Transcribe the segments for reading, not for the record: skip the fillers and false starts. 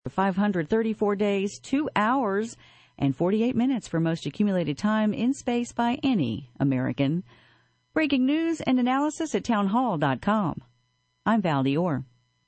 534 days, 2 hours, and 48 minutes for most accumulated time in space by any American. Breaking news and analysis at townhall.com. I'm Val Dior.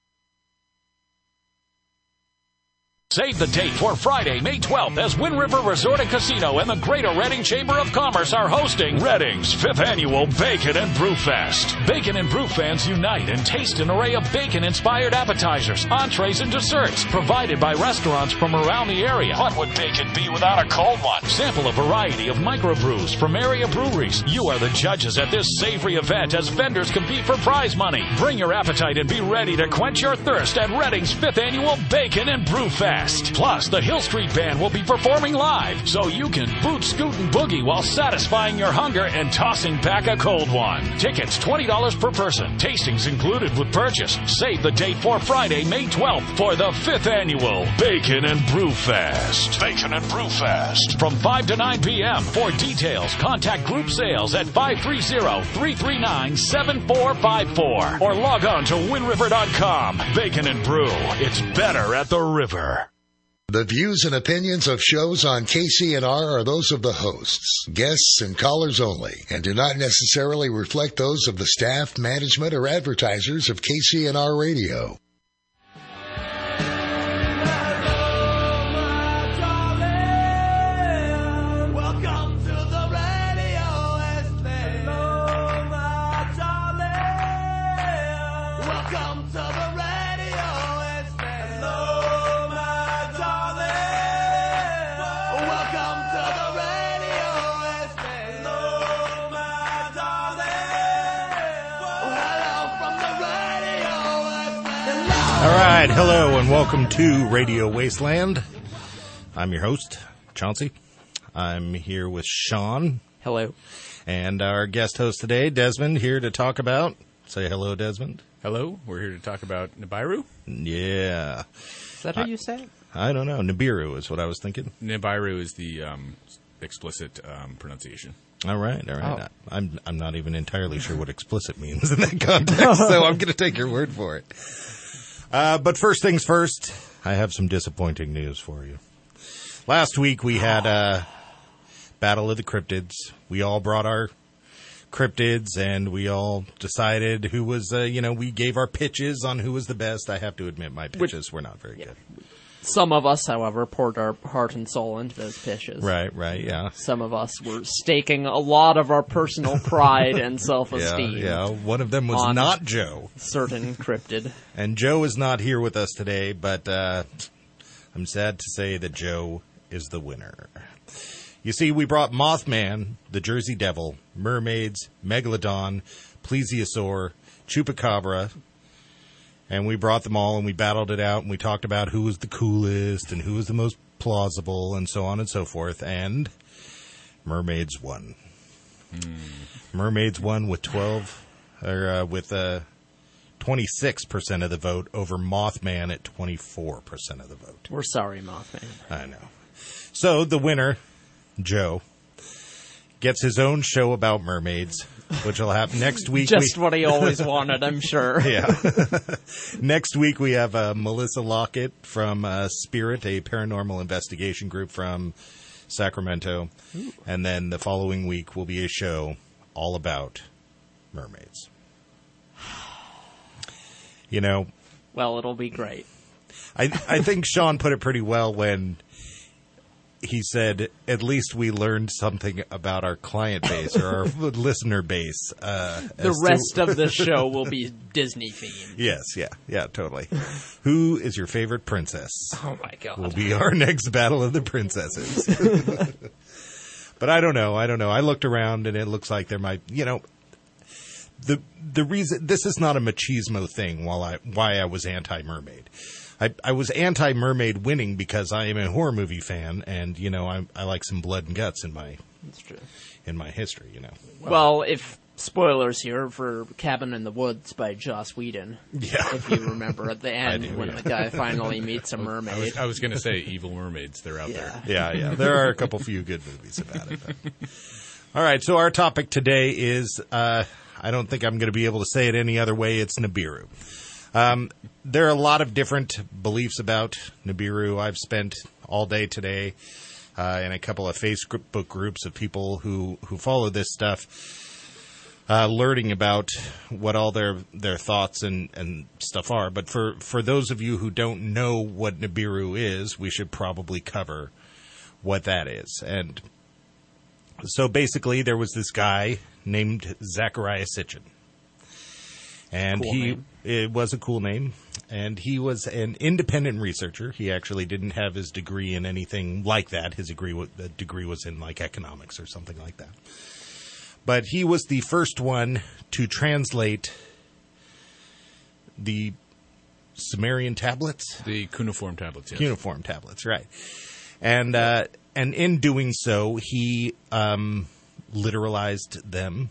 Save the date for Friday, May 12th, as Wind River Resort and Casino and the Greater Reading Chamber of Commerce are hosting Reading's 5th Annual Bacon and Brew Fest. Bacon and Brew fans unite and taste an array of bacon-inspired appetizers, entrees, and desserts provided by restaurants from around the area. What would bacon be without a cold one? Sample a variety of microbrews from area breweries. You are the judges at this savory event as vendors compete for prize money. Bring your appetite and be ready to quench your thirst at Reading's 5th Annual Bacon and Brew Fest. Plus, the Hill Street Band will be performing live, so you can boot, scoot, and boogie while satisfying your hunger and tossing back a cold one. Tickets $20 per person. Tastings included with purchase. Save the date for Friday, May 12th for the 5th Annual Bacon and Brew Fest. Bacon and Brew Fest from 5 to 9 p.m. For details, contact Group Sales at 530-339-7454 or log on to windriver.com. Bacon and Brew. It's better at the river. The views and opinions of shows on KCNR are those of the hosts, guests, and callers only, and do not necessarily reflect those of the staff, management, or advertisers of KCNR Radio. All right, hello and welcome to Radio Wasteland. I'm your host, Chauncey. I'm here with Sean. Hello. And our guest host today, Desmond, here to talk about... Say hello, Desmond. Hello. We're here to talk about Nibiru. Yeah. Is that how you say it? I don't know. Nibiru is what I was thinking. Nibiru is the explicit pronunciation. All right. Oh. I'm not even entirely sure what explicit means in that context, so I'm going to take your word for it. But first things first, I have some disappointing news for you. Last week we had Battle of the Cryptids. We all brought our cryptids, and we all decided who was, we gave our pitches on who was the best. I have to admit my pitches were not very good. Some of us, however, poured our heart and soul into those pitches. Right, yeah. Some of us were staking a lot of our personal pride and self-esteem. Yeah, one of them was not Joe. Certain cryptid. And Joe is not here with us today, but I'm sad to say that Joe is the winner. You see, we brought Mothman, the Jersey Devil, mermaids, Megalodon, Plesiosaur, Chupacabra, and we brought them all and we battled it out and we talked about who was the coolest and who was the most plausible and so on and so forth, and mermaids won. Mermaids won with 26% of the vote over Mothman at 24% of the vote. We're sorry, Mothman. I know. So the winner, Joe, gets his own show about mermaids, which will happen next week. Just what he always wanted, I'm sure. Yeah. Next week we have Melissa Lockett from Spirit, a paranormal investigation group from Sacramento. Ooh. And then the following week will be a show all about mermaids. Well, it'll be great. I think Sean put it pretty well when he said, at least we learned something about our client base or our listener base. The rest of the show will be Disney themed. Yes, yeah, totally. Who is your favorite princess? Oh, my God. Will be our next Battle of the Princesses. But I don't know. I looked around and it looks like there might, the reason, this is not a machismo thing why I was anti-mermaid. I was anti-mermaid winning because I am a horror movie fan, and I like some blood and guts in my history. Well, if spoilers here for Cabin in the Woods by Joss Whedon, if you remember at the end the guy finally meets a mermaid. I was going to say Evil Mermaids. They're out there. Yeah. There are a few good movies about it. All right, so our topic today is I don't think I'm going to be able to say it any other way. It's Nibiru. There are a lot of different beliefs about Nibiru. I've spent all day today in a couple of Facebook groups of people who follow this stuff, learning about what all their thoughts and stuff are. But for those of you who don't know what Nibiru is, we should probably cover what that is. And so basically there was this guy named Zecharia Sitchin. And it was a cool name. And he was an independent researcher. He actually didn't have his degree in anything like that. His degree was in like economics or something like that. But he was the first one to translate the Sumerian tablets. The cuneiform tablets, yes. Cuneiform tablets, right. And in doing so, he literalized them,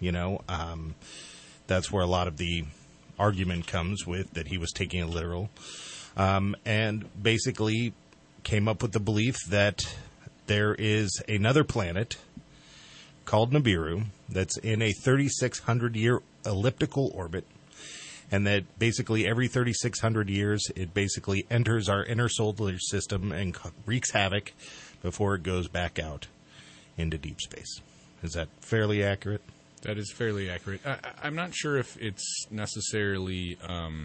that's where a lot of the argument comes with, that he was taking it literal. And basically came up with the belief that there is another planet called Nibiru that's in a 3,600-year elliptical orbit, and that basically every 3,600 years it basically enters our inner solar system and wreaks havoc before it goes back out into deep space. Is that fairly accurate? That is fairly accurate. I'm not sure if it's necessarily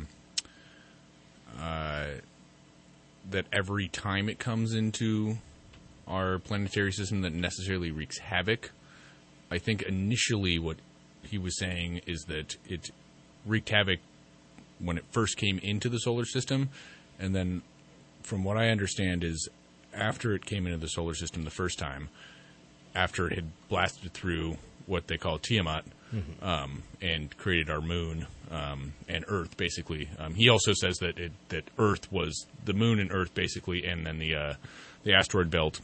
that every time it comes into our planetary system that necessarily wreaks havoc. I think initially what he was saying is that it wreaked havoc when it first came into the solar system, and then from what I understand is after it came into the solar system the first time, after it had blasted through what they call Tiamat, and created our moon and Earth, basically. He also says that Earth was the moon and Earth, basically, and then the asteroid belt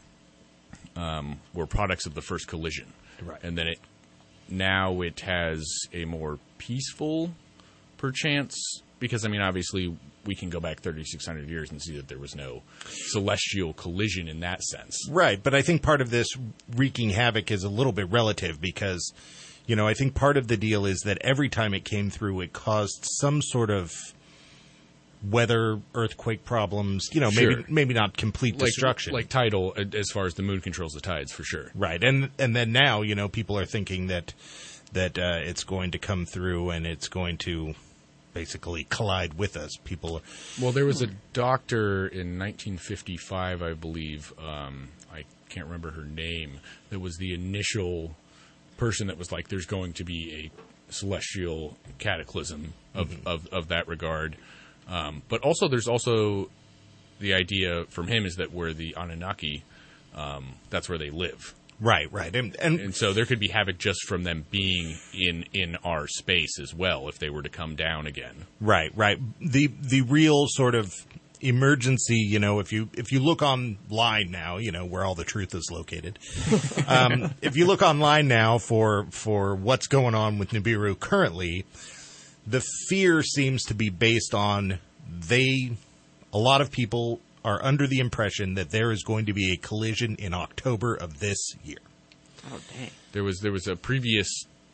were products of the first collision. Right. And then now it has a more peaceful, perchance, because, obviously we can go back 3,600 years and see that there was no celestial collision in that sense. Right, but I think part of this wreaking havoc is a little bit relative because, I think part of the deal is that every time it came through, it caused some sort of weather, earthquake problems, Sure. maybe not complete destruction. Like tidal, as far as the moon controls the tides, for sure. Right, and then now, people are thinking that it's going to come through and it's going to basically collide with us. Well, there was a doctor in 1955, I believe. I can't remember her name. That was the initial person that was like, "There's going to be a celestial cataclysm of that regard." But also, there's also the idea from him is that where the Anunnaki, that's where they live. Right. And so there could be havoc just from them being in our space as well if they were to come down again. Right. The real sort of emergency, if you look online now, where all the truth is located. If you look online now for what's going on with Nibiru currently, the fear seems to be based on a lot of people are under the impression that there is going to be a collision in October of this year. Oh, dang. There was a previous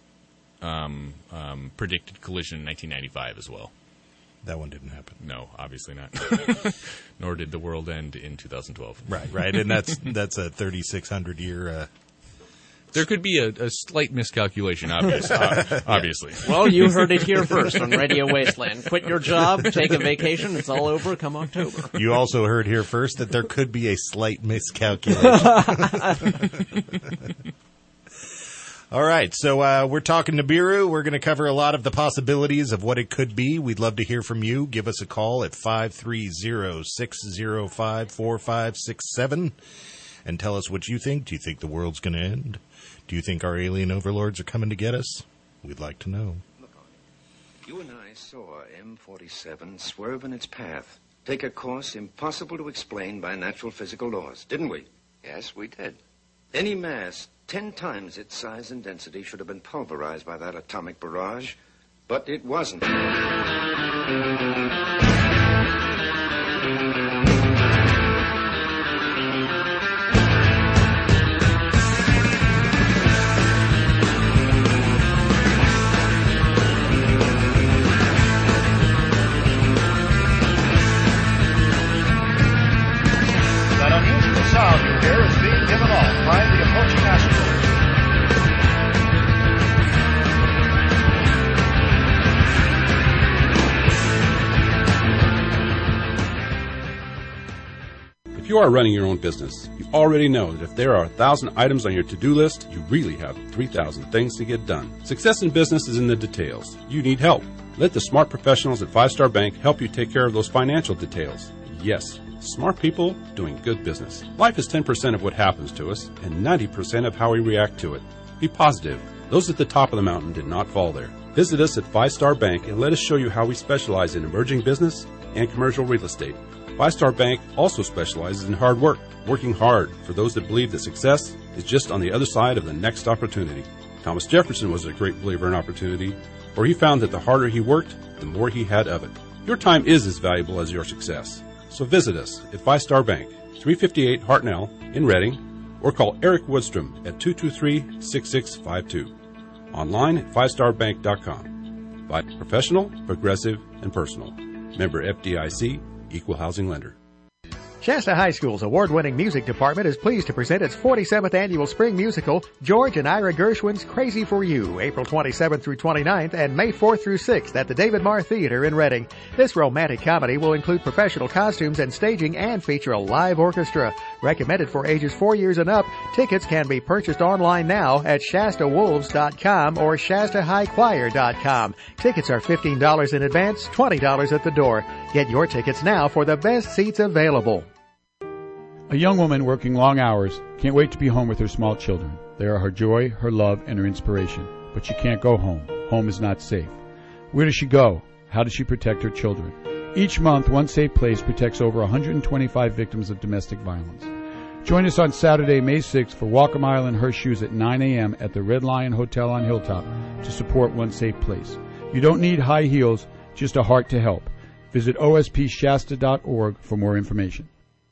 predicted collision in 1995 as well. That one didn't happen. No, obviously not. Nor did the world end in 2012. Right. And that's a 3,600 year... There could be a slight miscalculation, obviously. Well, you heard it here first on Radio Wasteland. Quit your job, take a vacation, it's all over come October. You also heard here first that there could be a slight miscalculation. All right, so we're talking Nibiru. We're going to cover a lot of the possibilities of what it could be. We'd love to hear from you. Give us a call at 530-605-4567 and tell us what you think. Do you think the world's going to end? Do you think our alien overlords are coming to get us? We'd like to know. Look on it. You and I saw M47 swerve in its path, take a course impossible to explain by natural physical laws, didn't we? Yes, we did. Any mass 10 times its size and density should have been pulverized by that atomic barrage, but it wasn't. you are running your own business, you already know that if there are 1,000 items on your to-do list, you really have 3,000 things to get done. Success in business is in the details. You need help. Let the smart professionals at 5 Star Bank help you take care of those financial details. Yes, smart people doing good business. Life is 10% of what happens to us and 90% of how we react to it. Be positive. Those at the top of the mountain did not fall there. Visit us at 5 Star Bank and let us show you how we specialize in emerging business and commercial real estate. 5 Star Bank also specializes in hard work, working hard for those that believe that success is just on the other side of the next opportunity. Thomas Jefferson was a great believer in opportunity, for he found that the harder he worked, the more he had of it. Your time is as valuable as your success. So visit us at 5 Star Bank, 358 Hartnell in Reading, or call Eric Woodstrom at 223-6652. Online at 5starbank.com. By professional, progressive, and personal. Member FDIC, Equal Housing Lender. Shasta High School's award-winning music department is pleased to present its 47th annual spring musical, George and Ira Gershwin's Crazy for You, April 27th through 29th and May 4th through 6th at the David Marr Theater in Reading. This romantic comedy will include professional costumes and staging and feature a live orchestra. Recommended for ages 4 years and up, tickets can be purchased online now at ShastaWolves.com or ShastaHighChoir.com. Tickets are $15 in advance, $20 at the door. Get your tickets now for the best seats available. A young woman working long hours can't wait to be home with her small children. They are her joy, her love, and her inspiration. But she can't go home. Home is not safe. Where does she go? How does she protect her children? Each month, One Safe Place protects over 125 victims of domestic violence. Join us on Saturday, May 6th for Walk a Mile in Her Shoes at 9 a.m. at the Red Lion Hotel on Hilltop to support One Safe Place. You don't need high heels, just a heart to help. Visit ospshasta.org for more information.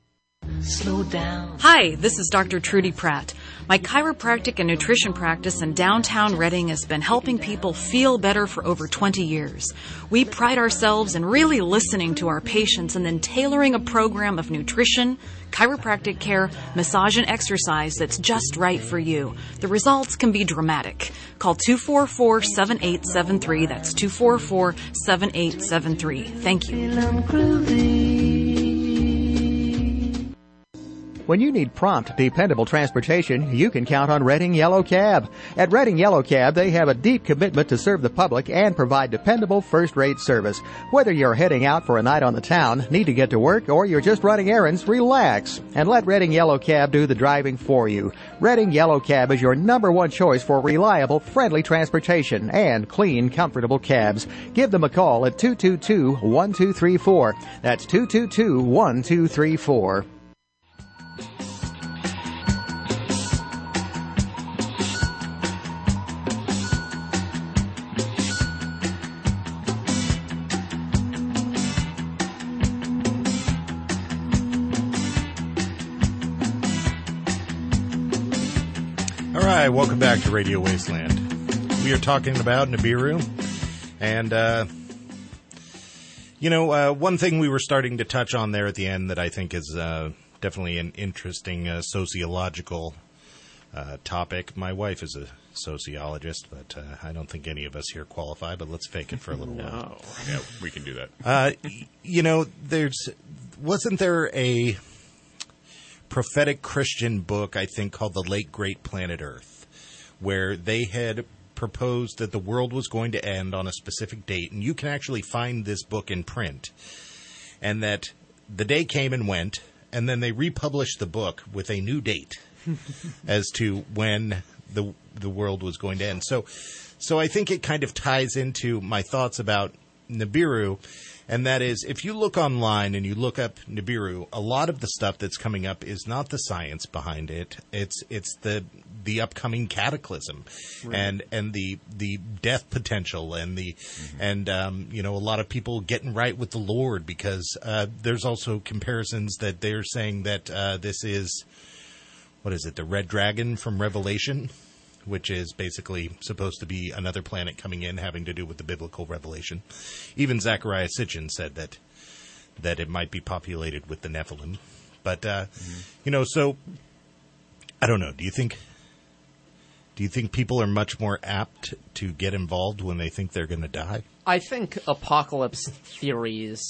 Slow down. Hi, this is Dr. Trudy Pratt. My chiropractic and nutrition practice in downtown Reading has been helping people feel better for over 20 years. We pride ourselves in really listening to our patients and then tailoring a program of nutrition, chiropractic care, massage, and exercise that's just right for you. The results can be dramatic. Call 244-7873. That's 244-7873. Thank you. When you need prompt, dependable transportation, you can count on Reading Yellow Cab. At Reading Yellow Cab, they have a deep commitment to serve the public and provide dependable first-rate service. Whether you're heading out for a night on the town, need to get to work, or you're just running errands, relax and let Reading Yellow Cab do the driving for you. Reading Yellow Cab is your number one choice for reliable, friendly transportation and clean, comfortable cabs. Give them a call at 222-1234. That's 222-1234. Welcome back to Radio Wasteland. We are talking about Nibiru, and one thing we were starting to touch on there at the end that I think is definitely an interesting sociological topic. My wife is a sociologist, but I don't think any of us here qualify, but let's fake it for a little while. Yeah, we can do that. Wasn't there a prophetic Christian book, I think, called The Late Great Planet Earth, where they had proposed that the world was going to end on a specific date, and you can actually find this book in print, and that the day came and went, and then they republished the book with a new date as to when the world was going to end. So I think it kind of ties into my thoughts about Nibiru, and that is, if you look online and you look up Nibiru, a lot of the stuff that's coming up is not the science behind it. It's the upcoming cataclysm, right, and the death potential and a lot of people getting right with the Lord, because there's also comparisons that they're saying that this is, what is it, the Red Dragon from Revelation, which is basically supposed to be another planet coming in having to do with the biblical revelation. Even Zecharia Sitchin said that it might be populated with the Nephilim. But, so I don't know. Do you think people are much more apt to get involved when they think they're going to die? I think apocalypse theories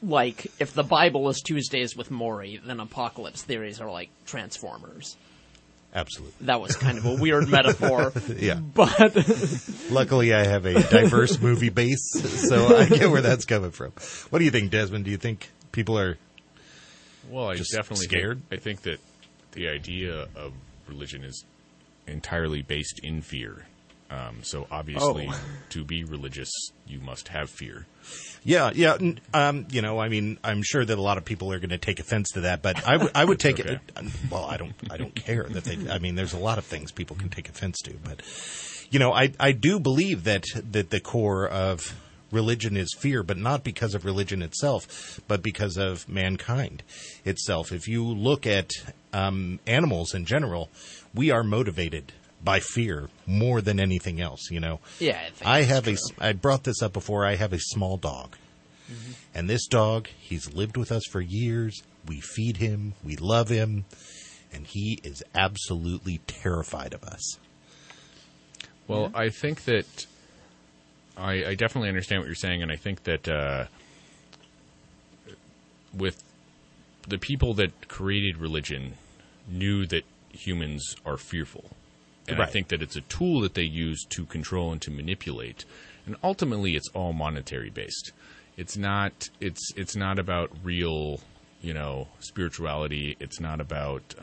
like, if the Bible is Tuesdays with Morrie, then apocalypse theories are like Transformers. Absolutely. That was kind of a weird metaphor. Yeah. But luckily I have a diverse movie base, so I get where that's coming from. What do you think, Desmond? Do you think people are definitely scared? I think that the idea of religion is entirely based in fear. So obviously, to be religious, you must have fear. Yeah. I mean, I'm sure that a lot of people are going to take offense to that, but I would take okay. it. Well, I don't care that they. I mean, there's a lot of things people can take offense to, but I do believe that the core of religion is fear, but not because of religion itself, but because of mankind itself. If you look at animals in general, we are motivated by fear more than anything else, Yeah, I brought this up before. I have a small dog. Mm-hmm. And this dog, he's lived with us for years. We feed him. We love him. And he is absolutely terrified of us. Well, I think that I definitely understand what you're saying, and I think that with the people that created religion knew that humans are fearful. And right. I think that it's a tool that they use to control and to manipulate. And ultimately, it's all monetary based. It's not about real, spirituality. It's not about,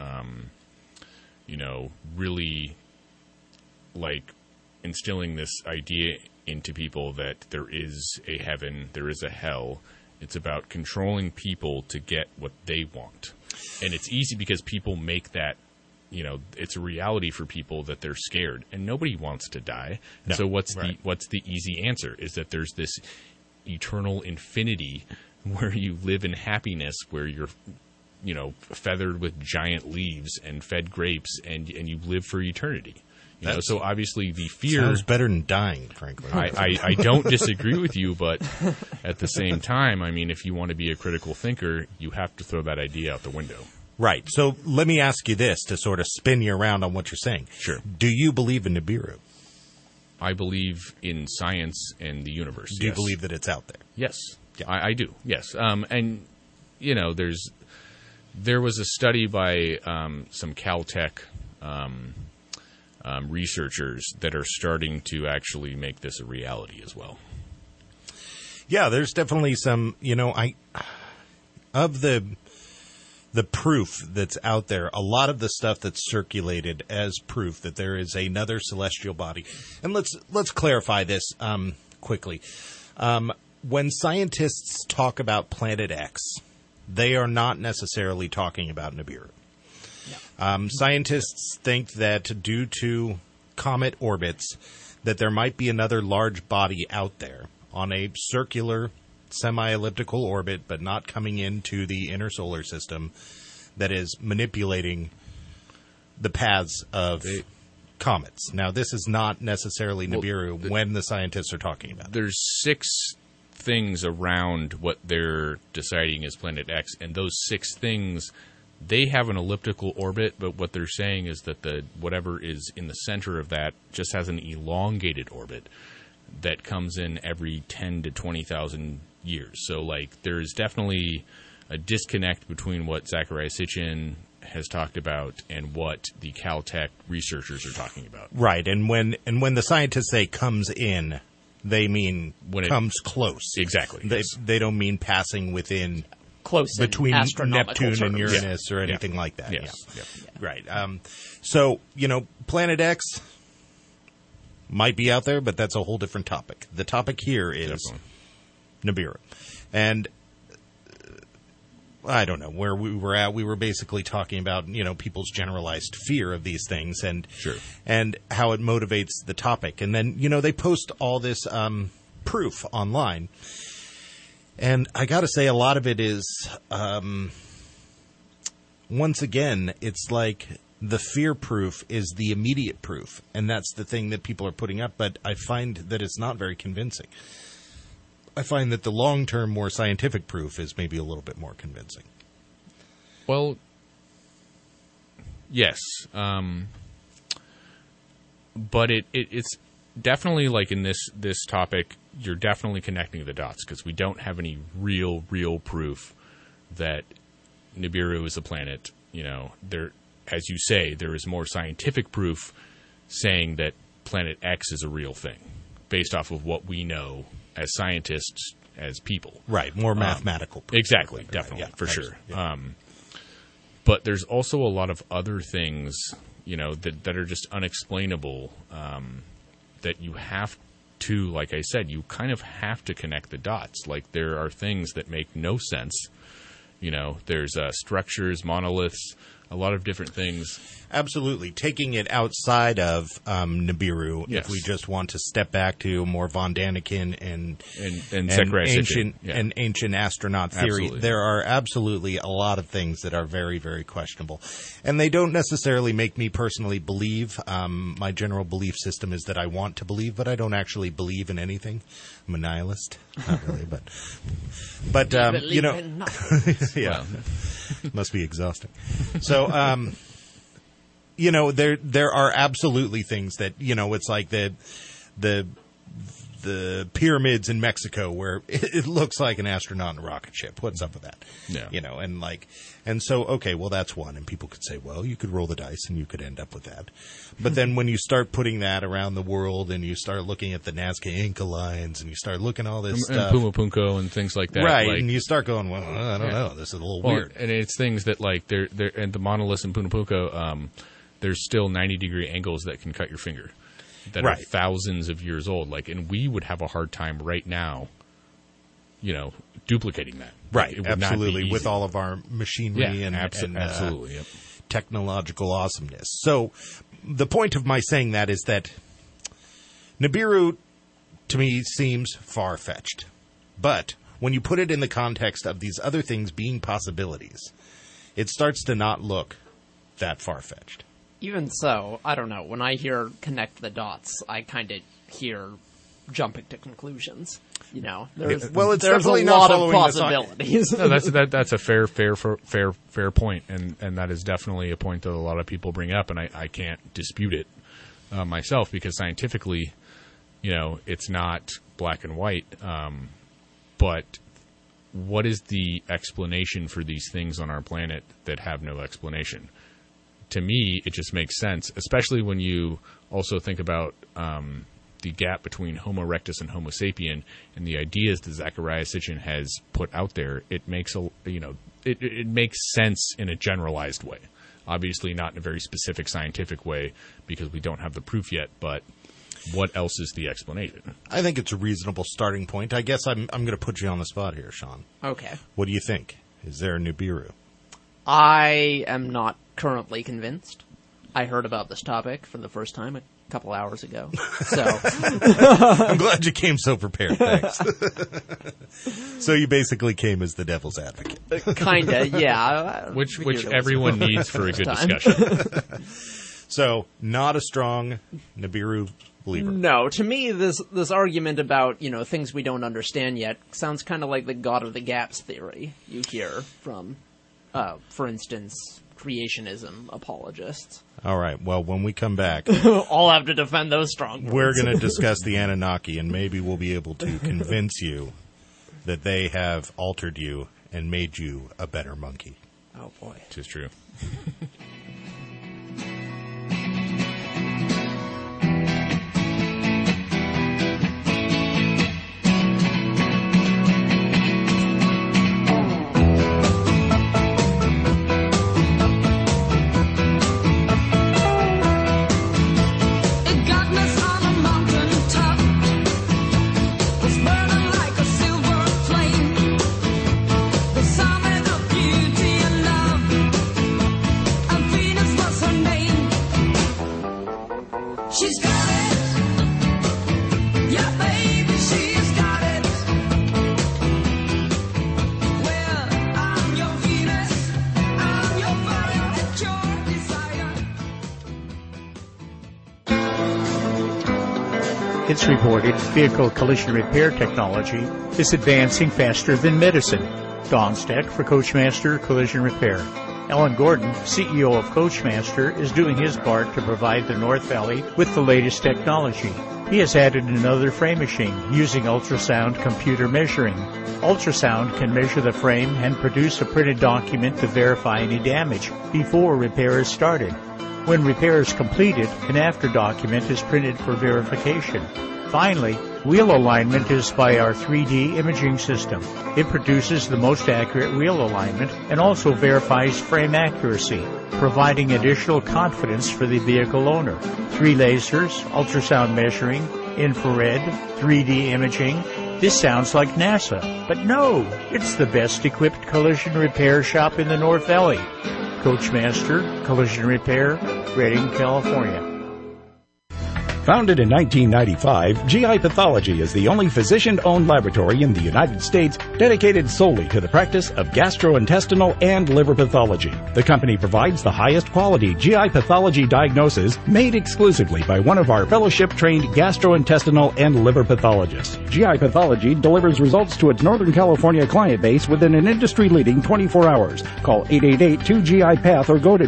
really, like, instilling this idea into people that there is a heaven, there is a hell. It's about controlling people to get what they want. And it's easy because people make that, it's a reality for people that they're scared, and nobody wants to die. No. So what's the easy answer? Is that there's this eternal infinity where you live in happiness, where you're, feathered with giant leaves and fed grapes, and you live for eternity. So obviously the fear sounds better than dying, frankly. I don't disagree with you, but at the same time, I mean, if you want to be a critical thinker, you have to throw that idea out the window. Right. So let me ask you this to sort of spin you around on what you're saying. Sure. Do you believe in Nibiru? I believe in science and the universe. Do you believe that it's out there? Yes. Yeah. I do. Yes. And, there was a study by some Caltech researchers that are starting to actually make this a reality as well. Yeah, there's definitely some, of the proof that's out there, a lot of the stuff that's circulated as proof that there is another celestial body. And let's clarify this quickly. When scientists talk about Planet X, they are not necessarily talking about Nibiru. No. Scientists think that due to comet orbits, that there might be another large body out there on a circular semi-elliptical orbit, but not coming into the inner solar system, that is manipulating the paths of comets. Now, this is not necessarily Nibiru when the scientists are talking about it. There's 6 things around what they're deciding is Planet X, and those 6 things, they have an elliptical orbit, but what they're saying is that whatever is in the center of that just has an elongated orbit that comes in every 10 to 20,000 years. So, there is definitely a disconnect between what Zecharia Sitchin has talked about and what the Caltech researchers are talking about. Right, and when the scientists say comes in, they mean when comes close. Exactly. They don't mean passing within close between Neptune and Uranus or anything like that. Yes. Yeah. Right. So, Planet X might be out there, but that's a whole different topic. The topic here is Nibiru. And I don't know where we were at. We were basically talking about, people's generalized fear of these things and and how it motivates the topic. And then, they post all this proof online. And I got to say, a lot of it is, once again, it's like the fear proof is the immediate proof. And that's the thing that people are putting up. But I find that it's not very convincing. I find that the long-term, more scientific proof is maybe a little bit more convincing. Well, yes. But definitely, like in this topic, you're definitely connecting the dots because we don't have any real proof that Nibiru is a planet. You know, there, as you say, there is more scientific proof saying that Planet X is a real thing based off of what we know as scientists, as people. Right, more mathematical proof. Exactly, definitely, for sure. Yeah. But there's also a lot of other things, you know, that are just unexplainable, that you have to, like I said, you kind of have to connect the dots. Like, there are things that make no sense. You know, there's structures, monoliths, a lot of different things. Absolutely. Taking it outside of Nibiru, if we just want to step back to more von Daniken and ancient astronaut theory, there are absolutely a lot of things that are very, very questionable. And they don't necessarily make me personally believe. My general belief system is that I want to believe, but I don't actually believe in anything. I'm a nihilist. Not really, but you know, yeah, must be exhausting. So, you know, there are absolutely things that, you know, it's like the pyramids in Mexico where it looks like an astronaut in a rocket ship. What's up with that? Yeah. You know, and so, okay, well, that's one. And people could say, well, you could roll the dice and you could end up with that. But then when you start putting that around the world and you start looking at the Nazca Inca lines and you start looking at all this stuff. And Puma Punko and things like that. Right. Like, and you start going, well, I don't know. This is a little weird. And it's things that, like, they're and the monoliths in Puma Punko, there's still 90-degree angles that can cut your finger that are thousands of years old. Like, and we would have a hard time right now, you know, duplicating that. Right, absolutely, with all of our machinery and absolutely, technological awesomeness. So the point of my saying that is that Nibiru, to me, seems far-fetched. But when you put it in the context of these other things being possibilities, it starts to not look that far-fetched. Even so, I don't know. When I hear connect the dots, I kind of hear jumping to conclusions. You know, there's a lot of possibilities. No, that's a fair point, and that is definitely a point that a lot of people bring up, and I can't dispute it myself because scientifically, you know, it's not black and white. But what is the explanation for these things on our planet that have no explanation? To me, it just makes sense, especially when you also think about the gap between Homo erectus and Homo sapien and the ideas that Zecharia Sitchin has put out there. It makes it makes sense in a generalized way. Obviously, not in a very specific scientific way because we don't have the proof yet. But what else is the explanation? I think it's a reasonable starting point. I guess I'm going to put you on the spot here, Sean. Okay. What do you think? Is there a Nibiru? I am not currently convinced. I heard about this topic for the first time a couple hours ago. So I'm glad you came so prepared. Thanks. So you basically came as the devil's advocate. Kinda, yeah. Which everyone needs for a good discussion. So not a strong Nibiru believer. No, to me, this argument about, you know, things we don't understand yet sounds kind of like the God of the Gaps theory you hear from, for instance, creationism apologists. All right. Well, when we come back, I'll have to defend those strong words. We're going to discuss the Anunnaki, and maybe we'll be able to convince you that they have altered you and made you a better monkey. Oh, boy. It is true. It's reported vehicle collision repair technology is advancing faster than medicine. Dawn's Tech for Coachmaster Collision Repair. Alan Gordon, CEO of Coachmaster, is doing his part to provide the North Valley with the latest technology. He has added another frame machine using ultrasound computer measuring. Ultrasound can measure the frame and produce a printed document to verify any damage before repair is started. When repair is completed, an after document is printed for verification. Finally, wheel alignment is by our 3D imaging system. It produces the most accurate wheel alignment and also verifies frame accuracy, providing additional confidence for the vehicle owner. 3 lasers, ultrasound measuring, infrared, 3D imaging. This sounds like NASA, but no, it's the best equipped collision repair shop in the North Valley. Coachmaster Collision Repair, Redding, California. Founded in 1995, GI Pathology is the only physician-owned laboratory in the United States dedicated solely to the practice of gastrointestinal and liver pathology. The company provides the highest quality GI pathology diagnosis made exclusively by one of our fellowship-trained gastrointestinal and liver pathologists. GI Pathology delivers results to its Northern California client base within an industry-leading 24 hours. Call 888-2GI-PATH or go to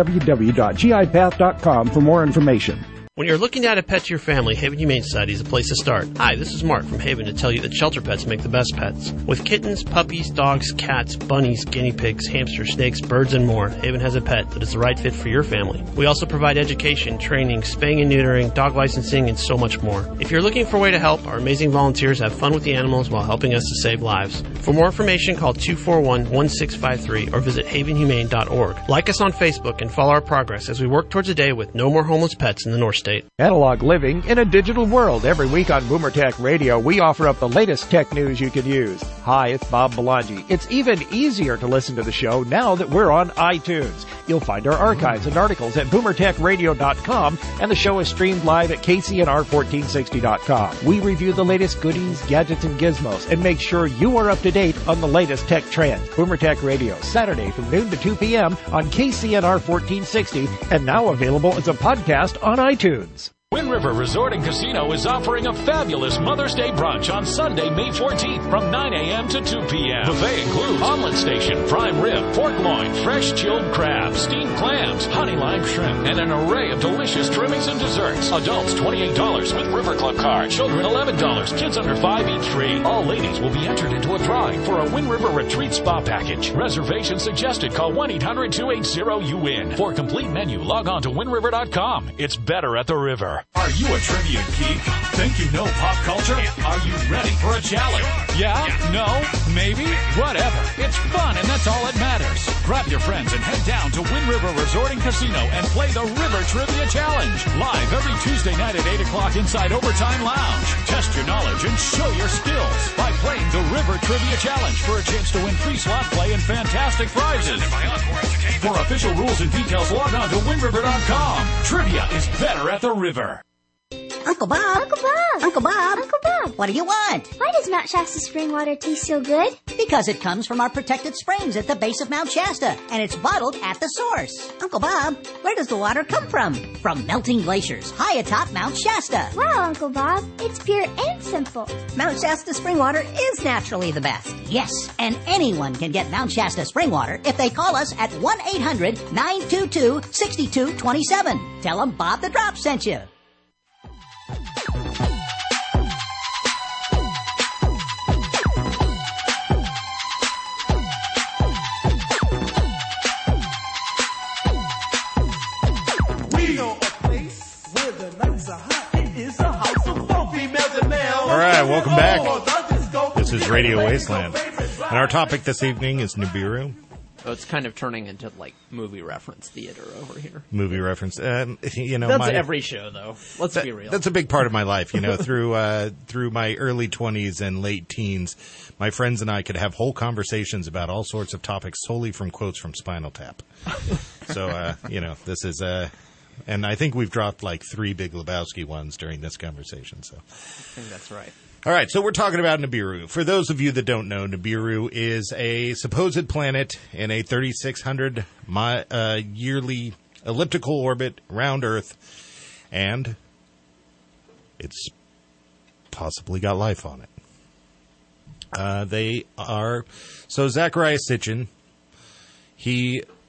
www.gipath.com for more information. When you're looking to add a pet to your family, Haven Humane Society is the place to start. Hi, this is Mark from Haven to tell you that shelter pets make the best pets. With kittens, puppies, dogs, cats, bunnies, guinea pigs, hamsters, snakes, birds, and more, Haven has a pet that is the right fit for your family. We also provide education, training, spaying and neutering, dog licensing, and so much more. If you're looking for a way to help, our amazing volunteers have fun with the animals while helping us to save lives. For more information, call 241-1653 or visit havenhumane.org. Like us on Facebook and follow our progress as we work towards a day with no more homeless pets in the North State. Analog living in a digital world. Every week on Boomer Tech Radio, we offer up the latest tech news you could use. Hi, it's Bob Belangi. It's even easier to listen to the show now that we're on iTunes. You'll find our archives and articles at boomertechradio.com, and the show is streamed live at KCNR1460.com. We review the latest goodies, gadgets, and gizmos, and make sure you are up to date on the latest tech trends. Boomer Tech Radio, Saturday from noon to 2 p.m. on KCNR 1460, and now available as a podcast on iTunes. Wind River Resort and Casino is offering a fabulous Mother's Day brunch on Sunday, May 14th from 9 a.m. to 2 p.m. Buffet includes omelet station, prime rib, pork loin, fresh chilled crab, steamed clams, honey lime shrimp, and an array of delicious trimmings and desserts. Adults $28 with River Club card. Children $11. Kids under 5 eat free. All ladies will be entered into a drawing for a Wind River Retreat Spa package. Reservation suggested. Call 1-800-280-UWIN. For complete menu, log on to windriver.com. It's better at the river. Are you a trivia geek? Think you know pop culture? Are you ready for a challenge? Yeah? No? Maybe? Whatever. It's fun, and that's all that matters. Grab your friends and head down to Wind River Resort and Casino and play the River Trivia Challenge. Live every Tuesday night at 8 o'clock inside Overtime Lounge. Test your knowledge and show your skills by playing the River Trivia Challenge for a chance to win free slot play and fantastic prizes. For official rules and details, log on to windriver.com. Trivia is better at the river. Uncle Bob! Uncle Bob! Uncle Bob! Uncle Bob! What do you want? Why does Mount Shasta spring water taste so good? Because it comes from our protected springs at the base of Mount Shasta, and it's bottled at the source. Uncle Bob, where does the water come from? From melting glaciers high atop Mount Shasta. Wow, Uncle Bob, it's pure and simple. Mount Shasta spring water is naturally the best. Yes, and anyone can get Mount Shasta spring water if they call us at 1-800-922-6227. Tell them Bob the Drop sent you. All right, welcome back. This is Radio Wasteland. And our topic this evening is Nibiru. Oh, it's kind of turning into, like, movie reference theater over here. Movie reference. That's every show, though. Let's be real. That's a big part of my life, through my early 20s and late teens. My friends and I could have whole conversations about all sorts of topics solely from quotes from Spinal Tap. So, this is... and I think we've dropped like 3 Big Lebowski ones during this conversation. So I think that's right. All right, so we're talking about Nibiru. For those of you that don't know, Nibiru is a supposed planet in a 3,600 yearly elliptical orbit around Earth, and it's possibly got life on it. So Zachariah Sitchin, he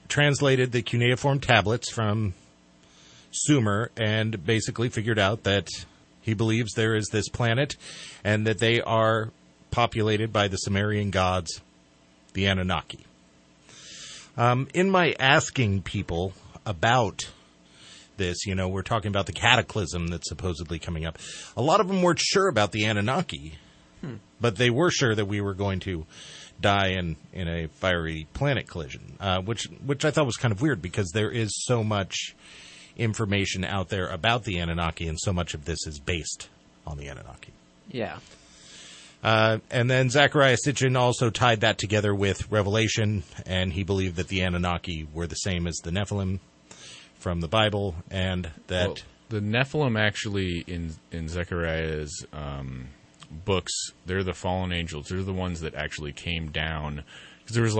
translated the cuneiform tablets from Sumer and basically figured out that he believes there is this planet and that they are populated by the Sumerian gods, the Anunnaki. In my asking people about this, we're talking about the cataclysm that's supposedly coming up. A lot of them weren't sure about the Anunnaki, but they were sure that we were going to die in a fiery planet collision, which I thought was kind of weird because there is so much information out there about the Anunnaki, and so much of this is based on the Anunnaki. Yeah. And then Zecharia Sitchin also tied that together with Revelation, and he believed that the Anunnaki were the same as the Nephilim from the Bible, and that... the Nephilim actually, in Zechariah's books, they're the fallen angels. They're the ones that actually came down. Because there was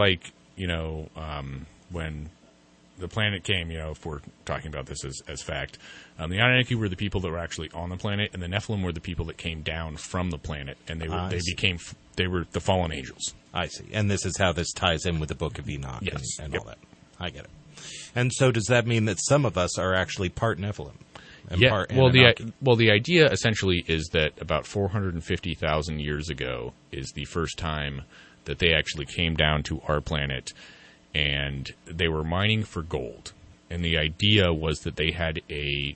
when the planet came, if we're talking about this as fact, the Anunnaki were the people that were actually on the planet, and the Nephilim were the people that came down from the planet, and they were the fallen angels. I see. And this is how this ties in with the Book of Enoch and all that. I get it. And so does that mean that some of us are actually part Nephilim? Part Anunnaki? The idea essentially is that about 450,000 years ago is the first time that they actually came down to our planet, and they were mining for gold. And the idea was that they had a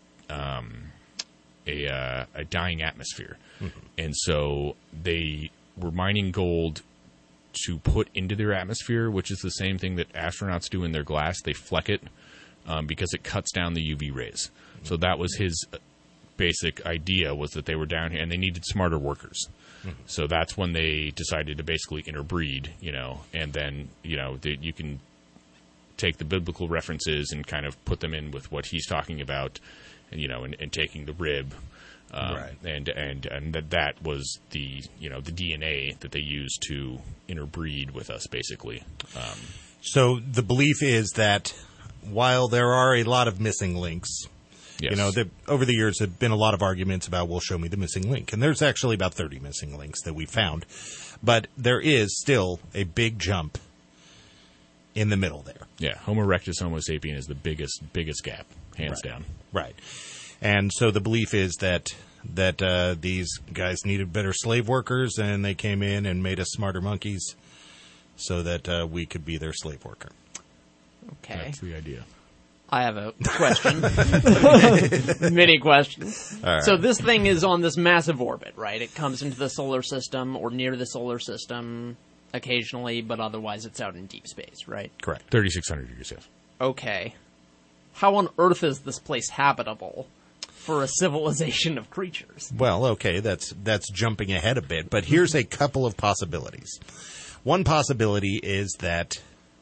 dying atmosphere. Mm-hmm. And so they were mining gold to put into their atmosphere, which is the same thing that astronauts do in their glass. They fleck it because it cuts down the UV rays. Mm-hmm. So that was his basic idea, was that they were down here and they needed smarter workers. Mm-hmm. So that's when they decided to basically interbreed, and then, you can take the biblical references and kind of put them in with what he's talking about, and, and taking the rib. Right. And that was the the DNA that they used to interbreed with us, basically. So the belief is that while there are a lot of missing links, yes. Over the years there have been a lot of arguments about, well, show me the missing link. And there's actually about 30 missing links that we found. But there is still a big jump in the middle there. Yeah, Homo erectus, Homo sapien is the biggest gap, hands down. Right. And so the belief is that these guys needed better slave workers, and they came in and made us smarter monkeys so that we could be their slave worker. Okay. That's the idea. I have a question. Mini question. All right. So this thing is on this massive orbit, right? It comes into the solar system or near the solar system occasionally, but otherwise it's out in deep space, right? Correct. 3,600 years, yes. Okay. How on earth is this place habitable for a civilization of creatures? Well, okay, that's jumping ahead a bit, but here's a couple of possibilities. One possibility is that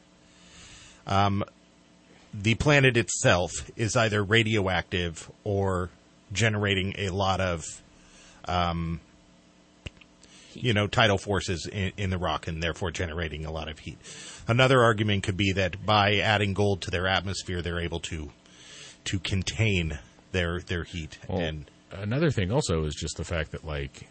the planet itself is either radioactive or generating a lot of, tidal forces in the rock, and therefore generating a lot of heat. Another argument could be that by adding gold to their atmosphere, they're able to contain their heat. Well, and another thing also is just the fact that,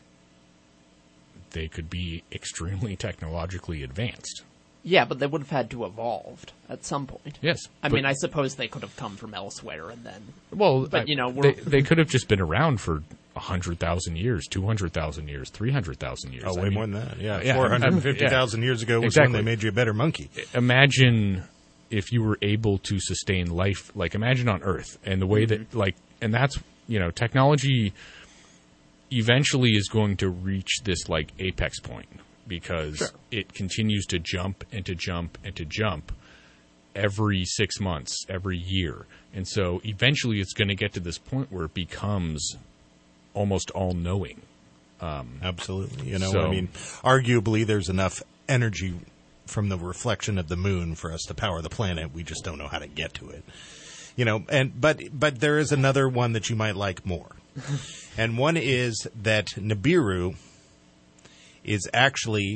they could be extremely technologically advanced. Yeah, but they would have had to evolved at some point. Yes. I mean, I suppose they could have come from elsewhere and then... Well, but, they could have just been around for 100,000 years, 200,000 years, 300,000 years. Oh, way more than that. Yeah, 450,000 years ago was when they made you a better monkey. Imagine if you were able to sustain life, imagine on Earth, and the way that, and that's, technology eventually is going to reach this, apex point. Because it continues to jump and to jump and to jump every 6 months, every year. And so eventually it's going to get to this point where it becomes almost all-knowing. Absolutely. Arguably there's enough energy from the reflection of the moon for us to power the planet. We just don't know how to get to it. But there is another one that you might like more. And one is that Nibiru is actually,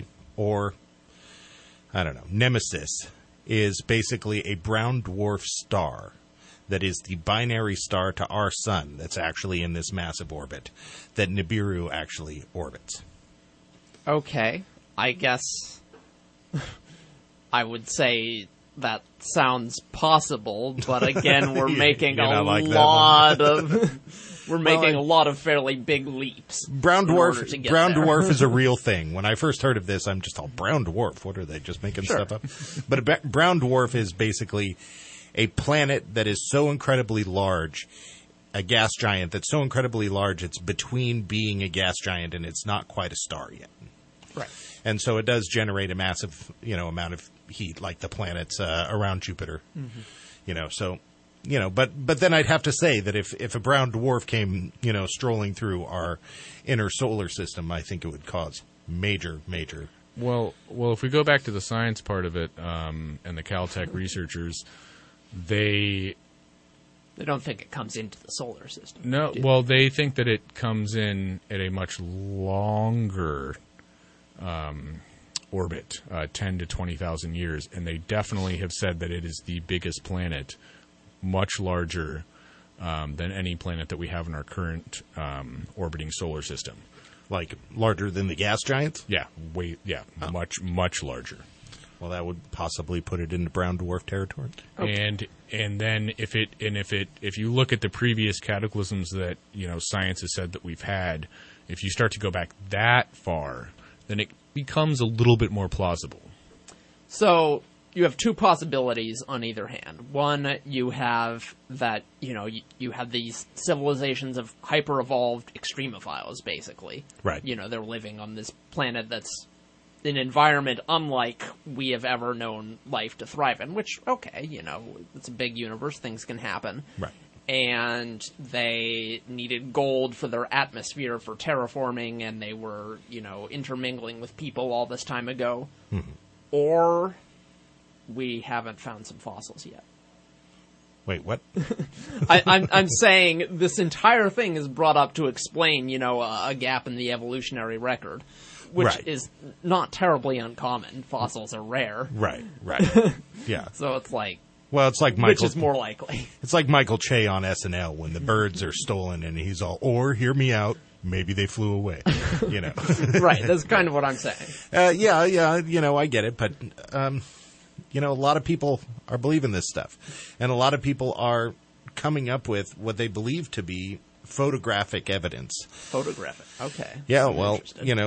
Nemesis is basically a brown dwarf star that is the binary star to our sun that's actually in this massive orbit that Nibiru actually orbits. Okay. I guess I would say that sounds possible, but again, we're making a lot of we're making a lot of fairly big leaps. Brown dwarf is a real thing. When I first heard of this, I'm just all brown dwarf. What are they just making stuff up? But a brown dwarf is basically a planet that is so incredibly large, a gas giant that's so incredibly large, it's between being a gas giant and it's not quite a star yet. Right. And so it does generate a massive, amount of heat, like the planets around Jupiter. Mm-hmm. But then I'd have to say that if a brown dwarf came, strolling through our inner solar system, I think it would cause major. Well, if we go back to the science part of it, and the Caltech researchers, they don't think it comes into the solar system. No, well, they think that it comes in at a much longer orbit, 10 to 20,000 years, and they definitely have said that it is the biggest planet, much larger than any planet that we have in our current orbiting solar system. Like larger than the gas giants? Yeah, much larger. Well, that would possibly put it into brown dwarf territory. Okay. And then if you look at the previous cataclysms that science has said that we've had, if you start to go back that far, then it becomes a little bit more plausible. So you have two possibilities on either hand. One, you have that you have these civilizations of hyper-evolved extremophiles, basically. Right. They're living on this planet that's an environment unlike we have ever known life to thrive in, which, okay, it's a big universe, things can happen. Right. And they needed gold for their atmosphere for terraforming, and they were, intermingling with people all this time ago. Mm-hmm. Or we haven't found some fossils yet. Wait, what? I'm saying this entire thing is brought up to explain, a gap in the evolutionary record. Which is not terribly uncommon. Fossils are rare. Right. Yeah. So it's like... Well, it's like Michael... Which is more likely. It's like Michael Che on SNL when the birds are stolen and he's all, or, hear me out, maybe they flew away. Right, that's kind of what I'm saying. Yeah, I get it. But, a lot of people are believing this stuff. And a lot of people are coming up with what they believe to be photographic evidence. Photographic, okay. Yeah, well,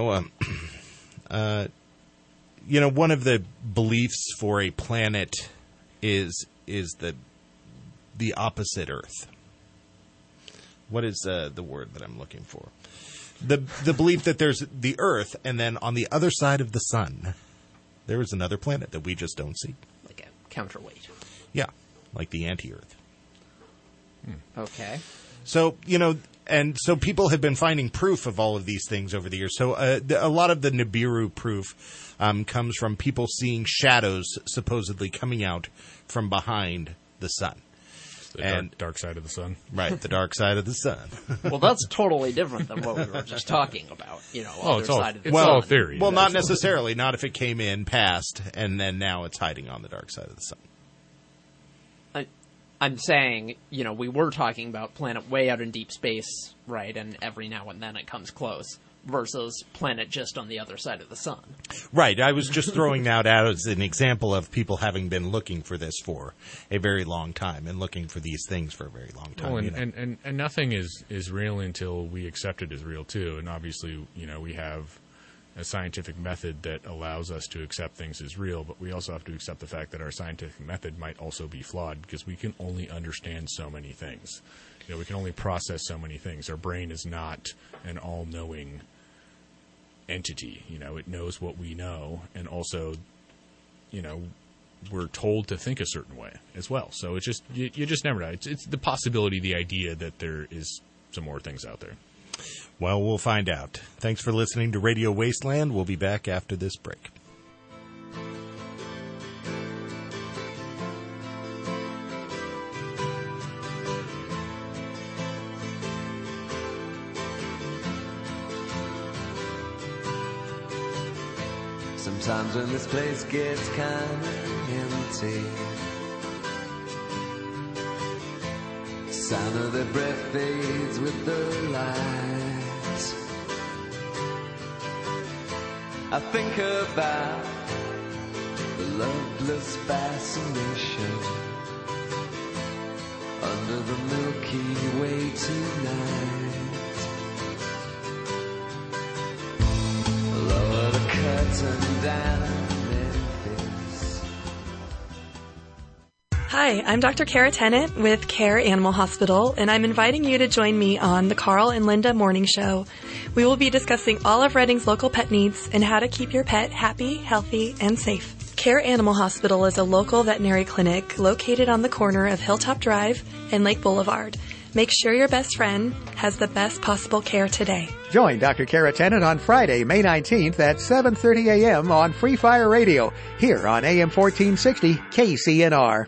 one of the beliefs for a planet is the opposite Earth. What is the word that I'm looking for? The belief that there's the Earth, and then on the other side of the sun, there is another planet that we just don't see. Like a counterweight. Yeah, like the anti-Earth. Okay. So, and so people have been finding proof of all of these things over the years. So a lot of the Nibiru proof comes from people seeing shadows supposedly coming out from behind the sun. The dark side of the sun. Right, the dark side of the sun. Well, that's totally different than what we were just talking about. Side of the sun. All theory. Well, not necessarily. Not if it came in past, and then now it's hiding on the dark side of the sun. I'm saying, we were talking about planet way out in deep space, right, and every now and then it comes close, versus planet just on the other side of the sun. Right. I was just throwing that out as an example of people having been looking for this for a very long time and looking for these things for a very long time. Well, and nothing is real until we accept it as real, too. And obviously, we have a scientific method that allows us to accept things as real, but we also have to accept the fact that our scientific method might also be flawed because we can only understand so many things. We can only process so many things. Our brain is not an all-knowing entity. It knows what we know, and also, we're told to think a certain way as well. So it's just you just never know. It's the possibility, the idea that there is some more things out there. Well, we'll find out. Thanks for listening to Radio Wasteland. We'll be back after this break. Sometimes when this place gets kind of empty, the sound of their breath fades with the light. I think about the loveless fascination under the Milky Way tonight. Lower the curtain down, Memphis. Hi, I'm Dr. Kara Tennant with Care Animal Hospital, and I'm inviting you to join me on the Carl and Linda Morning Show. We will be discussing all of Reading's local pet needs and how to keep your pet happy, healthy, and safe. Care Animal Hospital is a local veterinary clinic located on the corner of Hilltop Drive and Lake Boulevard. Make sure your best friend has the best possible care today. Join Dr. Kara Tennant on Friday, May 19th at 7:30 a.m. on Free Fire Radio, here on AM 1460 KCNR.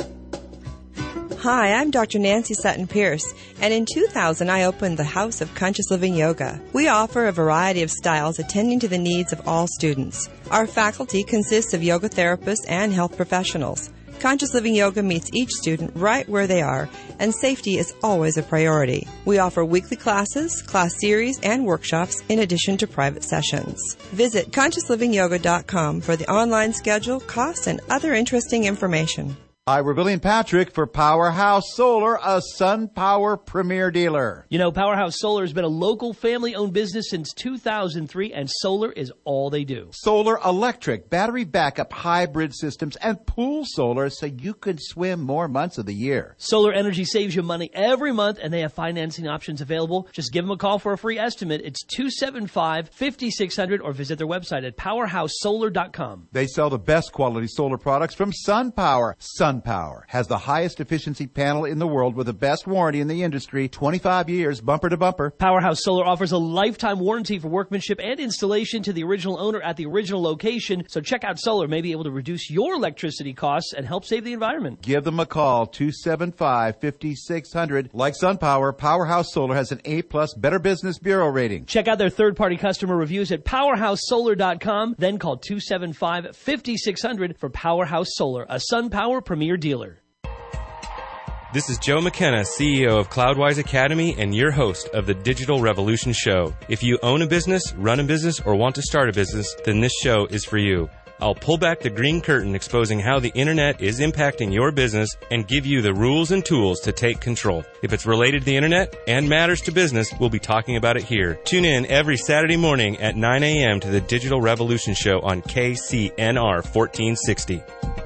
Hi, I'm Dr. Nancy Sutton-Pierce, and in 2000 I opened the House of Conscious Living Yoga. We offer a variety of styles attending to the needs of all students. Our faculty consists of yoga therapists and health professionals. Conscious Living Yoga meets each student right where they are, and safety is always a priority. We offer weekly classes, class series, and workshops in addition to private sessions. Visit ConsciousLivingYoga.com for the online schedule, costs, and other interesting information. Hi, we're Billy and Patrick for Powerhouse Solar, a SunPower premier dealer. You know, Powerhouse Solar has been a local family-owned business since 2003, and solar is all they do. Solar electric, battery backup, hybrid systems, and pool solar so you can swim more months of the year. Solar energy saves you money every month, and they have financing options available. Just give them a call for a free estimate. It's 275-5600, or visit their website at powerhousesolar.com. They sell the best quality solar products from SunPower. SunPower has the highest efficiency panel in the world with the best warranty in the industry, 25 years, bumper to bumper. Powerhouse Solar offers a lifetime warranty for workmanship and installation to the original owner at the original location. So check out Solar, may be able to reduce your electricity costs and help save the environment. Give them a call, 275-5600. Like SunPower, Powerhouse Solar has an A-plus Better Business Bureau rating. Check out their third-party customer reviews at powerhousesolar.com. Then call 275-5600 for Powerhouse Solar, a SunPower premier dealer. This is Joe McKenna, CEO of Cloudwise Academy and your host of the Digital Revolution Show. If you own a business, run a business, or want to start a business, then this show is for you. I'll pull back the green curtain exposing how the internet is impacting your business and give you the rules and tools to take control. If it's related to the internet and matters to business, we'll be talking about it here. Tune in every Saturday morning at 9 a.m. to the Digital Revolution Show on KCNR 1460.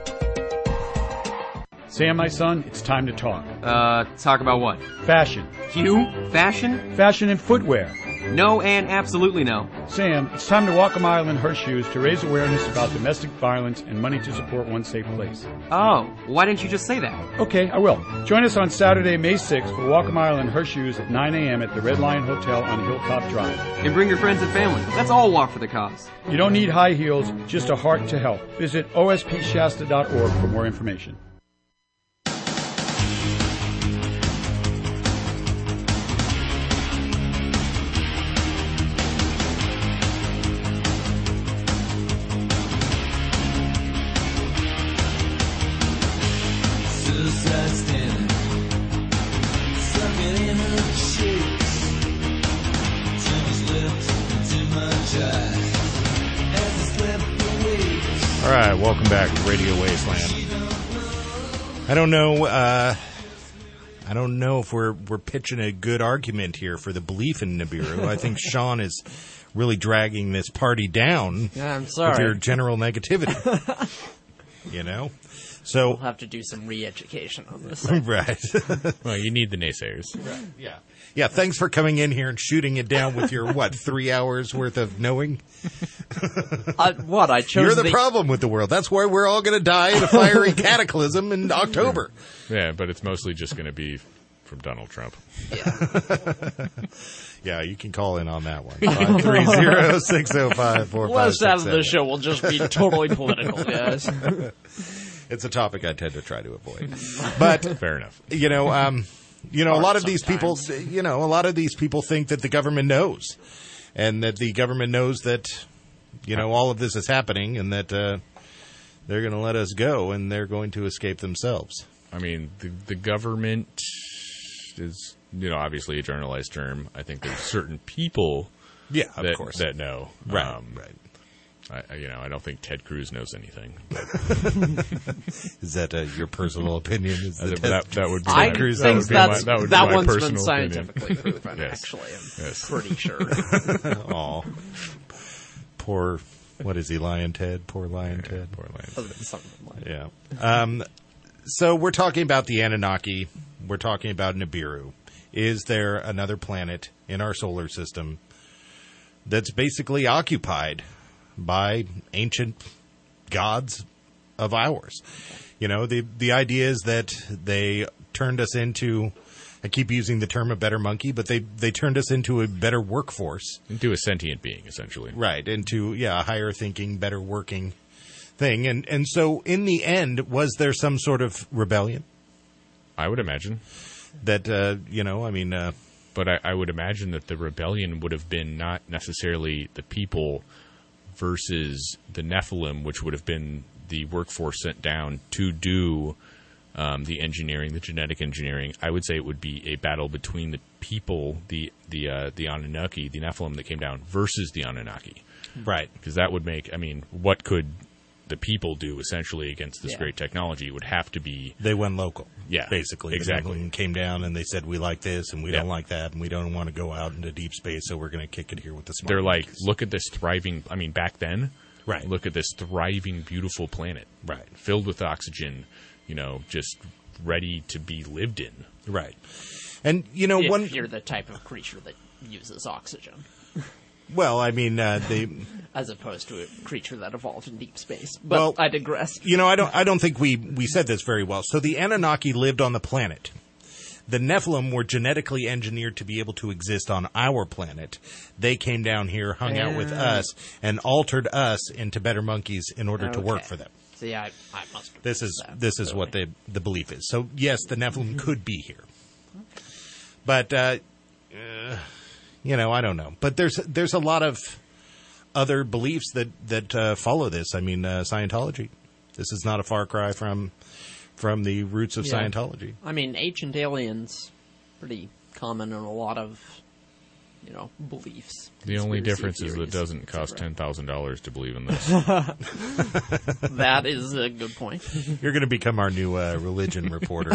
Sam, my son, it's time to talk. Talk about what? Fashion. You? Fashion? Fashion and footwear. No and absolutely no. Sam, it's time to walk a mile in her shoes to raise awareness about domestic violence and money to support One Safe Place. Oh, why didn't you just say that? Okay, I will. Join us on Saturday, May 6th for Walk a Mile in Her Shoes at 9 a.m. at the Red Lion Hotel on Hilltop Drive. And bring your friends and family. Let's all walk for the cause. You don't need high heels, just a heart to help. Visit ospshasta.org for more information. All right, welcome back to Radio Wasteland. I don't know if we're pitching a good argument here for the belief in Nibiru. I think Sean is really dragging this party down. Yeah, I'm sorry. With your general negativity. You know? So we'll have to do some re-education on this. Right. Well, you need the naysayers. Right. Yeah. Yeah, thanks for coming in here and shooting it down with your, 3 hours worth of knowing? I chose You're the problem with the world. That's why we're all going to die in a fiery cataclysm in October. Yeah, but it's mostly just going to be from Donald Trump. Yeah. Yeah, you can call in on that one. 530-605-4567. Last half of the show will just be totally political, guys. It's a topic I tend to try to avoid. But fair enough. A lot of these people, a lot of these people think that the government knows, and that the government knows that, all of this is happening, and that they're going to let us go, and they're going to escape themselves. I mean, the government is, obviously a generalized term. I think there's certain people, of course, that know, right. I don't think Ted Cruz knows anything. Is that your personal opinion? Is that would be I Ted Cruz? think that one's been personal scientifically opinion. proven. Yes. Actually, I'm Yes. pretty sure. Oh, poor. What is he, Lion Ted? Poor Lion Ted. Poor Lion. Something like Yeah. So we're talking about the Anunnaki. We're talking about Nibiru. Is there another planet in our solar system that's basically occupied by ancient gods of ours? You know, the idea is that they turned us into, I keep using the term a better monkey, but they turned us into a better workforce. Into a sentient being, essentially. Right, into, a higher thinking, better working thing. And so in the end, was there some sort of rebellion? I would imagine. That, But I would imagine that the rebellion would have been not necessarily the people versus the Nephilim, which would have been the workforce sent down to do the engineering, the genetic engineering. I would say it would be a battle between the people, the Anunnaki, the Nephilim that came down, versus the Anunnaki. Right. Because that would make, what could the people do essentially against this great technology? It would have to be... They went local. Yeah. Basically. Exactly. The Nephilim came down and they said, we like this and we don't like that and we don't want to go out into deep space, so we're going to kick it here with the smart They're like, monkeys. look at this thriving... back then... Right. Look at this thriving, beautiful planet. Right. Filled with oxygen, just ready to be lived in. Right. And, if you're the type of creature that uses oxygen. Well, they... As opposed to a creature that evolved in deep space. But I digress. I don't think we said this very well. So the Anunnaki lived on the planet. The Nephilim were genetically engineered to be able to exist on our planet. They came down here, hung out with us, and altered us into better monkeys in order to work for them. See, I must have This is what the belief is. So yes, the Nephilim could be here, but I don't know. But there's a lot of other beliefs that follow this. Scientology. This is not a far cry from the roots of Scientology. Ancient aliens, pretty common in a lot of, beliefs. The only difference is that it doesn't cost $10,000 to believe in this. That is a good point. You're going to become our new religion reporter.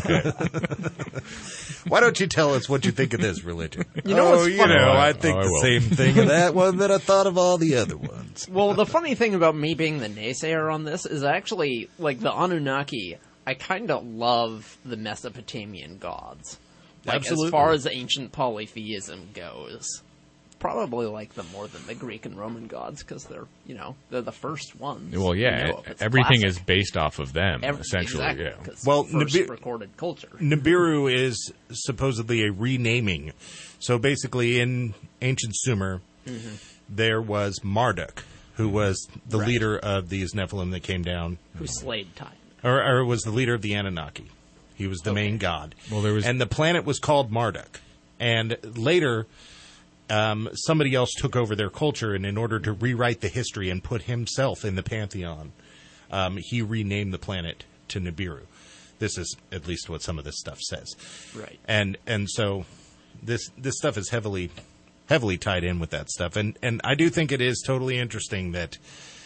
Why don't you tell us what you think of this religion? I think the same thing of that one that I thought of all the other ones. Well, the funny thing about me being the naysayer on this is actually, the Anunnaki, I kind of love the Mesopotamian gods. Absolutely. As far as ancient polytheism goes, probably like them more than the Greek and Roman gods because they're the first ones. Well, yeah, everything is based off of them, essentially. Exactly, yeah. Well, first recorded culture. Nibiru is supposedly a renaming. So basically, in ancient Sumer, there was Marduk, who was the leader of these Nephilim that came down, who slayed time, or was the leader of the Anunnaki. He was the main god. Well, and the planet was called Marduk. And later, somebody else took over their culture, and in order to rewrite the history and put himself in the pantheon, he renamed the planet to Nibiru. This is at least what some of this stuff says. Right. And so this stuff is heavily tied in with that stuff. And I do think it is totally interesting that,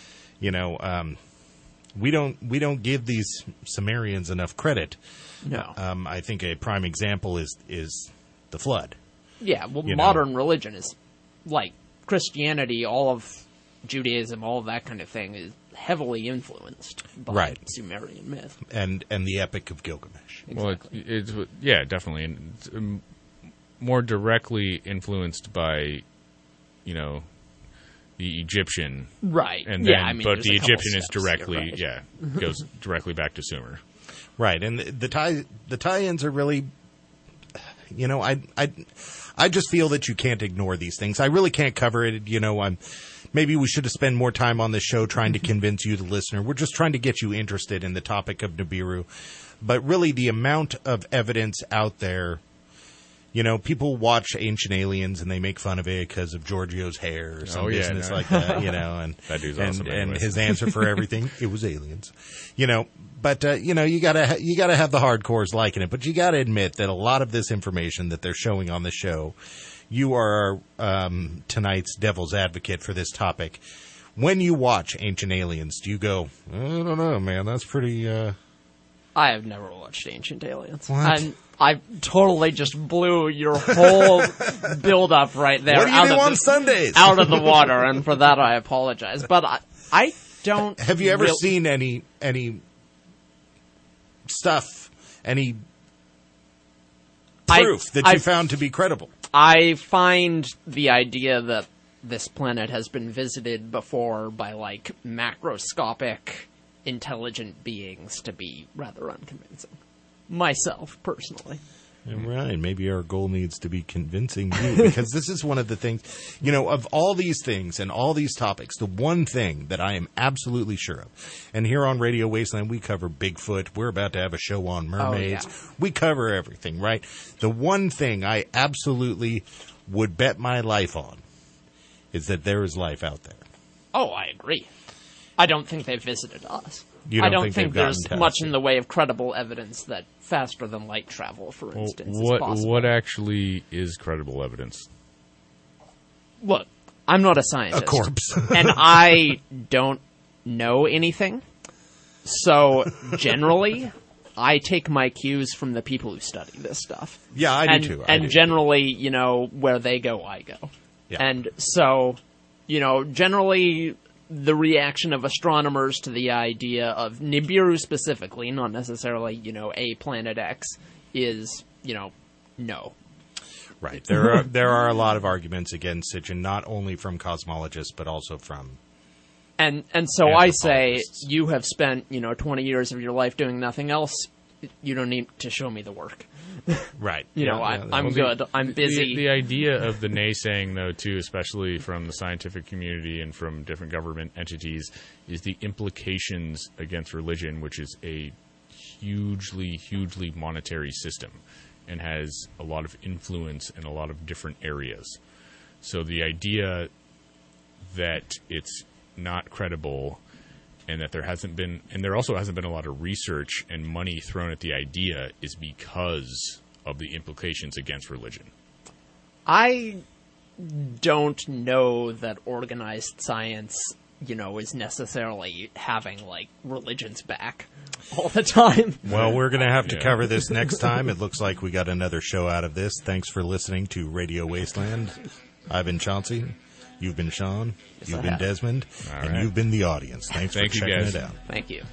we don't give these Sumerians enough credit. No. I think a prime example is the flood. Yeah, well, modern religion is like Christianity, all of Judaism, all of that kind of thing is heavily influenced by Sumerian myth. And the Epic of Gilgamesh. Exactly. Well, it's definitely. And it's, more directly influenced by, the Egyptian. Right. And then, but the Egyptian is directly, goes directly back to Sumer. Right, and the tie-ins are really, I just feel that you can't ignore these things. I really can't cover it. Maybe we should have spent more time on this show trying to convince you, the listener. We're just trying to get you interested in the topic of Nibiru. But really, the amount of evidence out there, people watch Ancient Aliens and they make fun of it because of Giorgio's hair or some business like that, and that dude's awesome and his answer for everything, it was aliens, But you gotta have the hardcores liking it. But you gotta admit that a lot of this information that they're showing on the show, you are tonight's devil's advocate for this topic. when you watch Ancient Aliens, do you go, I don't know, man, that's pretty... I have never watched Ancient Aliens. What? I totally just blew your whole build-up right there. What do you do on Sundays? Out of the water, and for that I apologize. But I don't... Have you ever seen any stuff, any proof that you found to be credible? I find the idea that this planet has been visited before by, like, macroscopic intelligent beings to be rather unconvincing. Myself, personally. Right. Maybe our goal needs to be convincing you, because this is one of the things, of all these things and all these topics, the one thing that I am absolutely sure of, and here on Radio Wasteland, we cover Bigfoot. We're about to have a show on mermaids. Oh, yeah. We cover everything, right? The one thing I absolutely would bet my life on is that there is life out there. Oh, I agree. I don't think they've visited us. I don't think there's much in the way of credible evidence that faster than light travel, for instance, is possible. What actually is credible evidence? Look, I'm not a scientist. A corpse. And I don't know anything. So, generally, I take my cues from the people who study this stuff. Yeah, I do too. And generally, where they go, I go. Yeah. And so, generally... the reaction of astronomers to the idea of Nibiru specifically, not necessarily, a Planet X, is, no. Right. There are a lot of arguments against it, and not only from cosmologists, but also from... And so I say, you have spent, 20 years of your life doing nothing else. You don't need to show me the work. Right. I'm good. I'm busy. The idea of the naysaying, though, too, especially from the scientific community and from different government entities, is the implications against religion, which is a hugely, hugely monetary system and has a lot of influence in a lot of different areas. So the idea that it's not credible... and that there also hasn't been a lot of research and money thrown at the idea is because of the implications against religion. I don't know that organized science, is necessarily having, religion's back all the time. Well, we're going to have to cover this next time. It looks like we got another show out of this. Thanks for listening to Radio Wasteland. I've been Chauncey. You've been Sean, you've been Desmond, and you've been the audience. Thanks for checking it out. Thank you.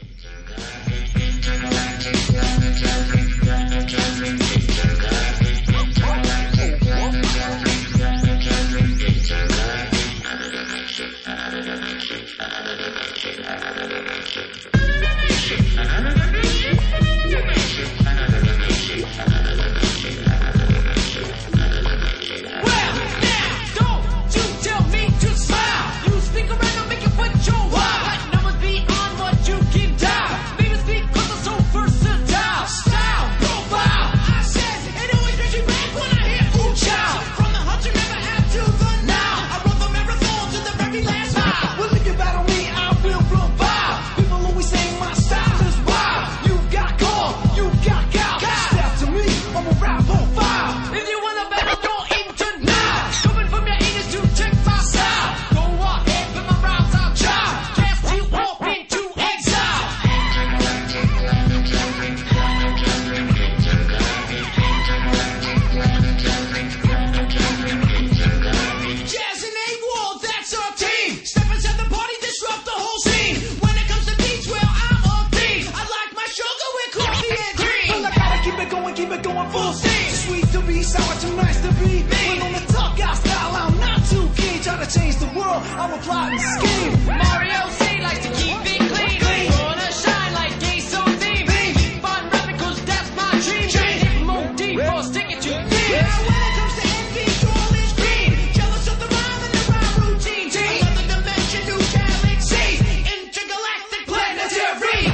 I'm a plotting scheme. Mario C likes to keep it clean. Wanna shine like gay so theme. Fun rapping 'cause that's my dream. Hit more deep or stick it to me. When it comes to envy, all is green. Jealous of the rhyme and the rhyme routine. Another dimension, new galaxies. Intergalactic planetary.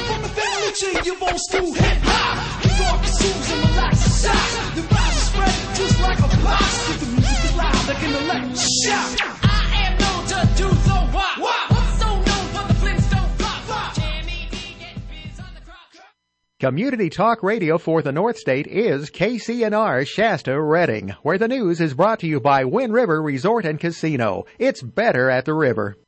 You won't school hip hop. You talk to Susan, relax aside. The rise is spread. just like a box. If the music is loud, they can elect shout. I am known to do the what? What's so known for the Flintstone flop? Jamie D get biz on the crock. Community talk radio for the North State is KCNR Shasta Redding, where the news is brought to you by Wind River Resort and Casino. It's better at the river.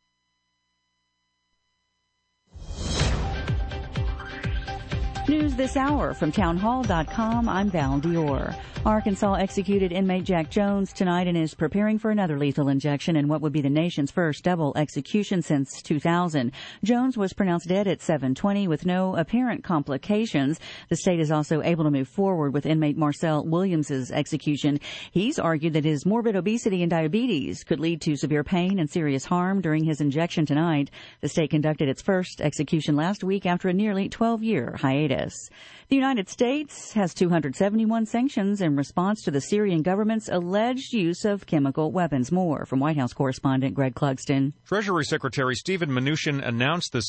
News this hour from townhall.com. I'm Val Dior. Arkansas executed inmate Jack Jones tonight and is preparing for another lethal injection in what would be the nation's first double execution since 2000. Jones was pronounced dead at 7:20 with no apparent complications. The state is also able to move forward with inmate Marcel Williams's execution. He's argued that his morbid obesity and diabetes could lead to severe pain and serious harm during his injection tonight. The state conducted its first execution last week after a nearly 12-year hiatus. The United States has 271 sanctions in response to the Syrian government's alleged use of chemical weapons. More from White House correspondent Greg Clugston. Treasury Secretary Stephen Mnuchin announced this